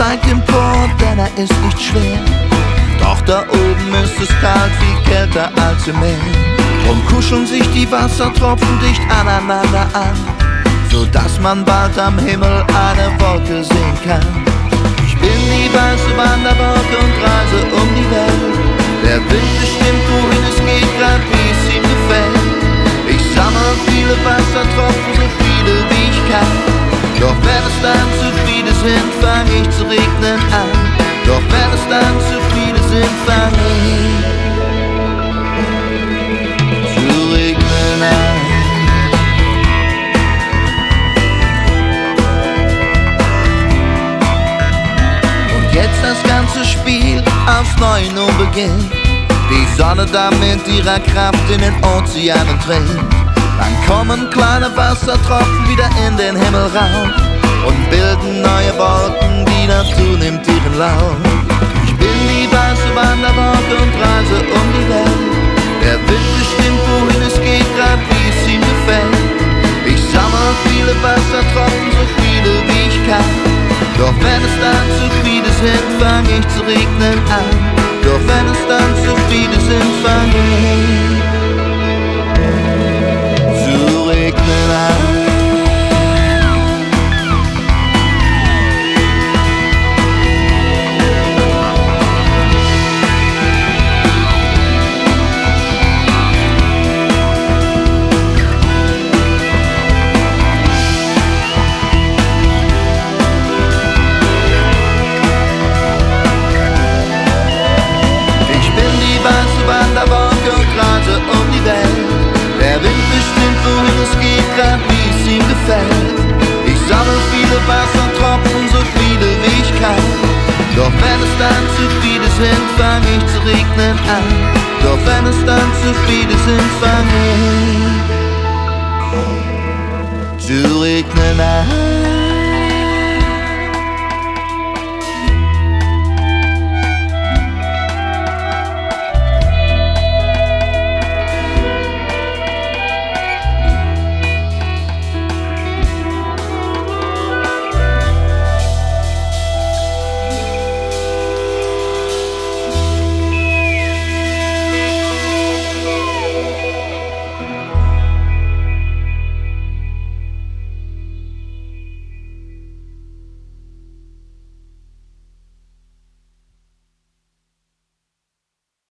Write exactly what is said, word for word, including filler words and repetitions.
steigt empor, denn er ist nicht schwer. Doch da oben ist es kalt, viel kälter als im Meer. Drum kuscheln sich die Wassertropfen dicht aneinander an, so dass man bald am Himmel eine Wolke sehen kann. Ich bin die weiße Wanderwolke und reise um die Welt. Der Wind bestimmt, wohin es geht, grad wie es ihm gefällt. Ich sammle viele Wassertropfen, so viele wie ich kann. Doch wenn es dann zu viele sind, fang ich zu regnen an. Doch wenn es dann zu viele sind, fang ich zu regnen an. Und jetzt das ganze Spiel aufs Neue nun beginnt. Die Sonne da mit ihrer Kraft in den Ozeanen dringt. Dann kommen kleine Wassertropfen wieder in den Himmel rauf und bilden neue Wolken, die Natur nimmt ihren Lauf. Ich bin die weiße Wanderwolke und reise um die Welt. Der Wind bestimmt, wohin es geht, grad wie es ihm gefällt. Ich sammle viele Wassertropfen, so viele wie ich kann. Doch wenn es dann zu viele sind, fang ich zu regnen an. Doch wenn es dann zu viele sind, fang ich zu regnen an. Wanderwolke und reise um die Welt. Der Wind bestimmt, wohin es geht, grad wie es ihm gefällt. Ich sammle viele Wassertropfen, so viele wie ich kann. Doch wenn es dann zu viele sind, fang ich zu regnen an. Doch wenn es dann zu viele sind, fang ich zu regnen an.